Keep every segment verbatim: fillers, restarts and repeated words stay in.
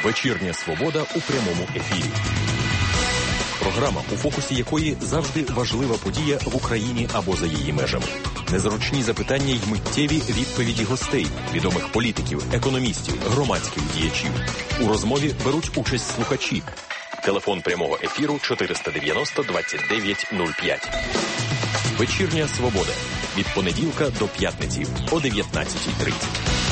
Вечірня свобода у прямому ефірі. Програма, у фокусі якої завжди важлива подія в Україні або за її межами. Незручні запитання й миттєві відповіді гостей, відомих політиків, економістів, громадських діячів. У розмові беруть участь слухачі. Телефон прямого ефіру чотириста дев'яносто двадцять дев'ять нуль п'ять. Вечірня свобода. Від понеділка до п'ятниці о дев'ятнадцятій тридцять.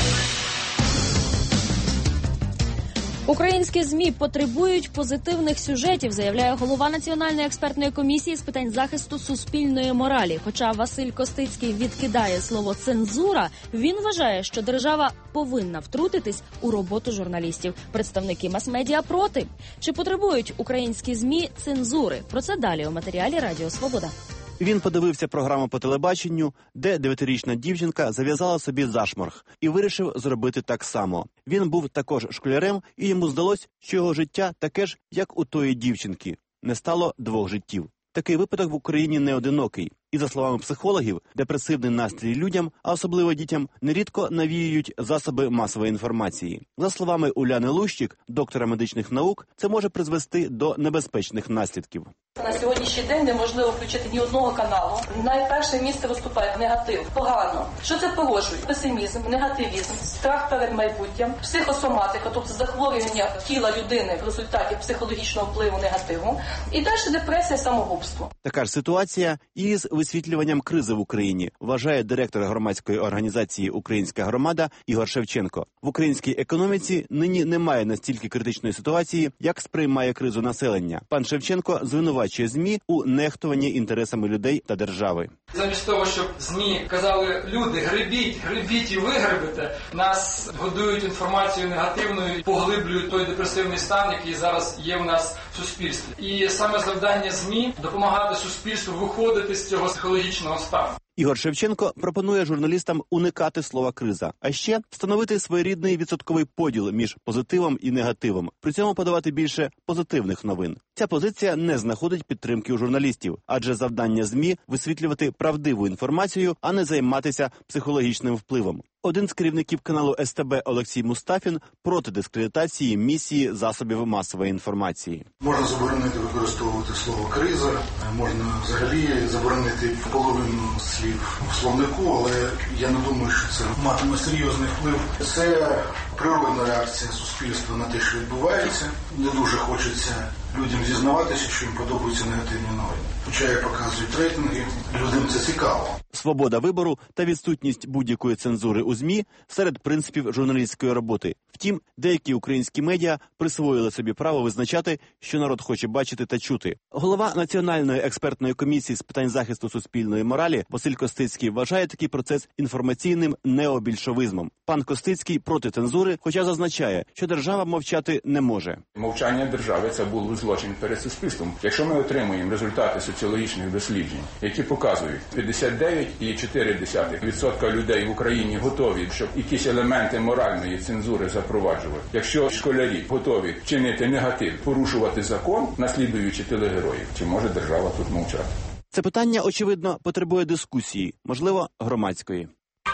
Українські ЗМІ потребують позитивних сюжетів, заявляє голова Національної експертної комісії з питань захисту суспільної моралі. Хоча Василь Костицький відкидає слово «цензура», він вважає, що держава повинна втрутитись у роботу журналістів. Представники мас-медіа проти. Чи потребують українські ЗМІ цензури? Про це далі у матеріалі Радіо Свобода. Він подивився програму по телебаченню, де дев'ятирічна дівчинка зав'язала собі зашморг і вирішив зробити так само. Він був також школярем, і йому здалось, що його життя таке ж, як у тої дівчинки. Не стало двох життів. Такий випадок в Україні не одинокий. І, за словами психологів, депресивний настрій людям, а особливо дітям, нерідко навіюють засоби масової інформації. За словами Уляни Лущик, доктора медичних наук, це може призвести до небезпечних наслідків. На сьогоднішній день неможливо включити ні одного каналу. Найперше місце виступає негатив. Погано. Що це породжує? Песимізм, негативізм, страх перед майбуттям, психосоматика, тобто захворювання тіла людини в результаті психологічного впливу негативу. І далі депресія, самогубство. Така ж ситуація і з висвітлюванням кризи в Україні, вважає директор громадської організації «Українська громада» Ігор Шевченко. В українській економіці нині немає настільки критичної ситуації, як сприймає кризу населення. Пан Шевченко звинувачує ЗМІ у нехтуванні інтересами людей та держави. Замість того, щоб ЗМІ казали, люди, гребіть, гребіть і вигребете, нас годують інформацією негативною, поглиблюють той депресивний стан, який зараз є в нас в суспільстві. І саме завдання ЗМІ – допомагати суспільству виходити з цього психологічного стану. Ігор Шевченко пропонує журналістам уникати слова «криза», а ще встановити своєрідний відсотковий поділ між позитивом і негативом, при цьому подавати більше позитивних новин. Ця позиція не знаходить підтримки у журналістів, адже завдання ЗМІ – висвітлювати правдиву інформацію, а не займатися психологічним впливом. Один з керівників каналу ес те бе Олексій Мустафін проти дискредитації місії засобів масової інформації. Можна заборонити використовувати слово «криза», можна взагалі заборонити половину слів в словнику, але я не думаю, що це матиме серйозний вплив. Це природна реакція суспільства на те, що відбувається. Не дуже хочеться людям зізнаватися, що їм подобаються негативні новини. Хоча, як показують рейтинги, людям це цікаво. Свобода вибору та відсутність будь-якої цензури у ЗМІ серед принципів журналістської роботи. Втім, деякі українські медіа присвоїли собі право визначати, що народ хоче бачити та чути. Голова Національної експертної комісії з питань захисту суспільної моралі Василь Костицький вважає такий процес інформаційним необільшовизмом. Пан Костицький проти цензури, хоча зазначає, що держава мовчати не може. Мовчання держави – це був злочин перед суспільством. Якщо ми отримуємо результати соціологічних досліджень, які показують п'ятдесят дев'ять цілих чотири десятих відсотка людей в Україні готові, щоб якісь елементи моральної цензури запроваджувати. Якщо школярі готові чинити негатив, порушувати закон, наслідуючи телегероїв, чи може держава тут мовчати? Це питання, очевидно, потребує дискусії, можливо, громадської.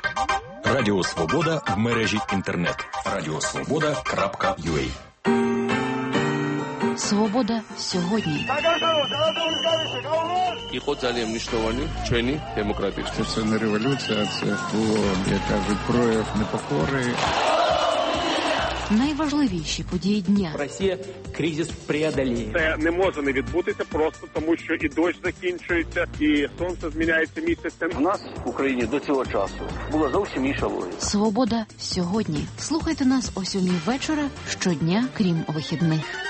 Радіо Свобода в мережі інтернет. радіосвобода крапка ю а. Свобода сьогодні. І ход залем ніштовані, члени демократичні. Це не революція, це було, як кажуть, прояв непокори. Найважливіші події дня. Росія кризис преодоліє. Це не може не відбутися просто тому, що і дощ закінчується, і сонце зміняється місяцем. У нас в Україні до цього часу була зовсім інша логіка. Свобода сьогодні. Слухайте нас о сьомій вечора щодня, крім вихідних.